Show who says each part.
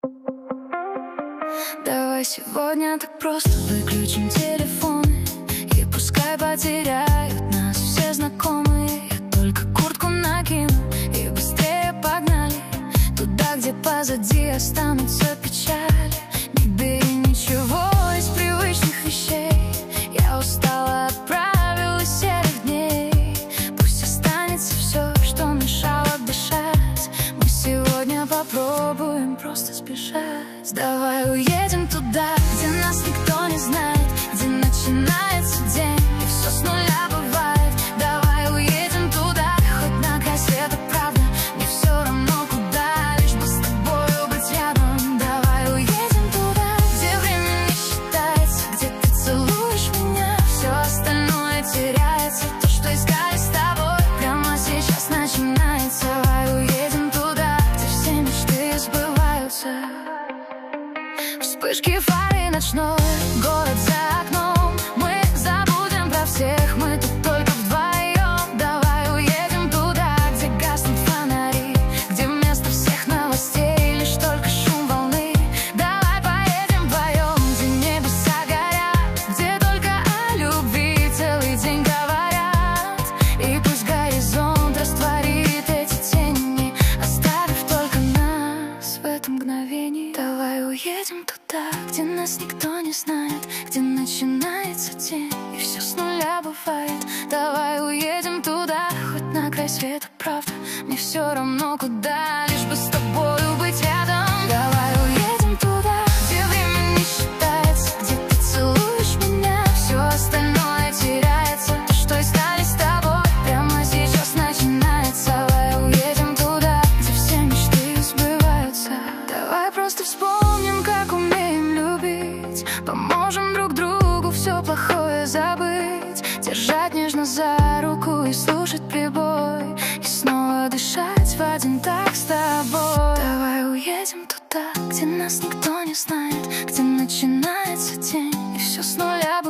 Speaker 1: Давай сегодня так просто выключим телефоны, и пускай потеряют нас все знакомые. Я только куртку накину и быстрее погнали туда, где позади останутся печали. Не бери ничего из привычных вещей, я устала от правил и серых дней. Пусть останется все, что мешало дышать. Мы сегодня попробуем просто сбежать. Давай уедем туда, где нас никто не знает, где начинается день и все с нуля бывает. Давай уедем туда, хоть на край света, правда, мне все равно куда, лишь бы с тобою быть рядом. Давай уедем туда, где время не считается, где ты целуешь меня, все остальное теряется. То, что искали с тобой, прямо сейчас начинается. Давай уедем туда, где все мечты сбываются. Вспышки фары ночной, город за окном. Мы забудем про всех, мы тут только вдвоем. Давай уедем туда, где гаснут фонари, где вместо всех новостей лишь только шум волны. Давай поедем вдвоем, где небеса горят, где только о любви целый день говорят. И пусть горизонт растворит эти тени, оставив только нас в этом мгновении. Давай уедем туда, где нас никто не знает, где начинается день и все с нуля бывает. Давай уедем туда, хоть на край света, правда, мне все равно куда, лишь бы с тобою быть рядом. Давай уедем туда, где время не считается, где ты целуешь меня, все остальное теряется. То, что искали с тобой, прямо сейчас начинается. Давай уедем туда, где все мечты сбываются. Давай просто вспомним, как умеем любить, поможем друг другу все плохое забыть, держать нежно за руку и слушать прибой, и снова дышать в один так с тобой. Давай уедем туда, где нас никто не знает, где начинается день и все с нуля